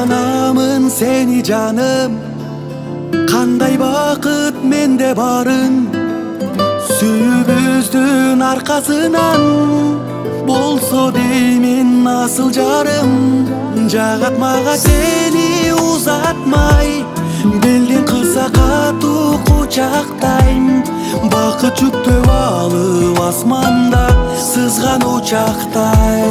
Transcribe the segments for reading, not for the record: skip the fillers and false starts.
Сағынамын сені жаным, қандай бақыт менде барын. Сүйүүбүздүн аркасынан болсо деймин асыл жарым. Жагат мага сени узатмай, белден кыса катуу кучактайм. Бакыт жүктөп алып асманда сызган учактай.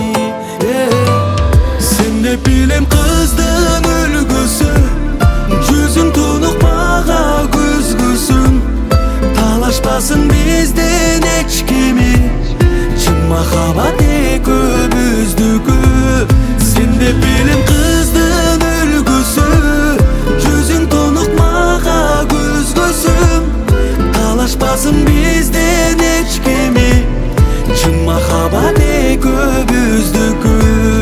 Сен деп билем кыздын үлгүсү, жүзүң тунук мага күзгүсүң. Талашпасын бизден эч кими, чын махаббат экөөбүздүкү. Сен деп билем кыздын үлгүсү, жүзүң тунук мага күзгүсүң. Талашпасын бизден эч кими, чын махаббат экөөбүздүкү.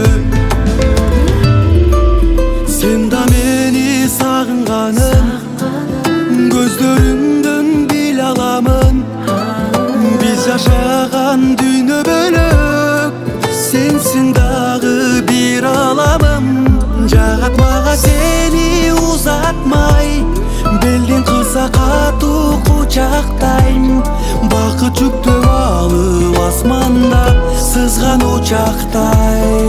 Сен да мени сагынганым, көздөрүңдөн биле аламын. Биз жашаган дүйнө бөлөк, сенсиң дагы бир аламым. Жагат мага сени узатмай, белден кыса катуу кучактайм. Бакыт жүктөп алып асманда сызган учактай.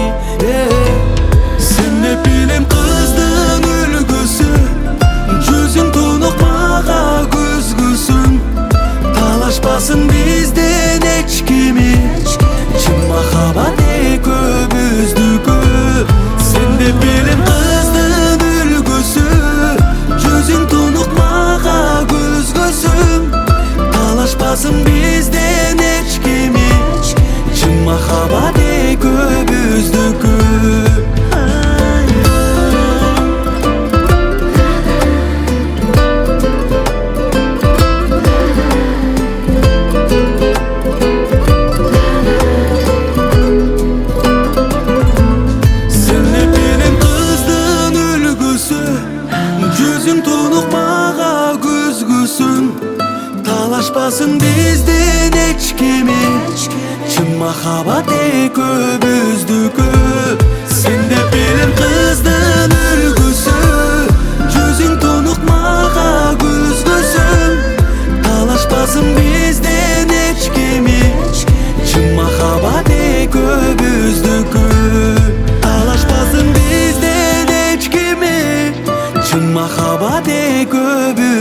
Сен деп билем кыздын үлгүсү, жүзүң тунук мага күзгүсүң. Талашпасын бизден эч кими, чын махаббат экөөбүздүкү. Сен деп билем кыздын үлгүсү, жүзүң тунук мага күзгүсүң. Талашпасын бизден эч кими, чын махаббат экөөбүздүкү. Жүзүң тунук мага күзгүсүң. Талашпасын бизден эч кими, чын махаббат экөөбүздүкү. Сен деп билем кыздын үлгүсү, жүзүң тунук мага күзгүсүң. Талашпасын бизден эч кими, чын махаббат экөөбүздүкү. Талашпасын бизден эч кими, чын махаббат экөөбүздүкү.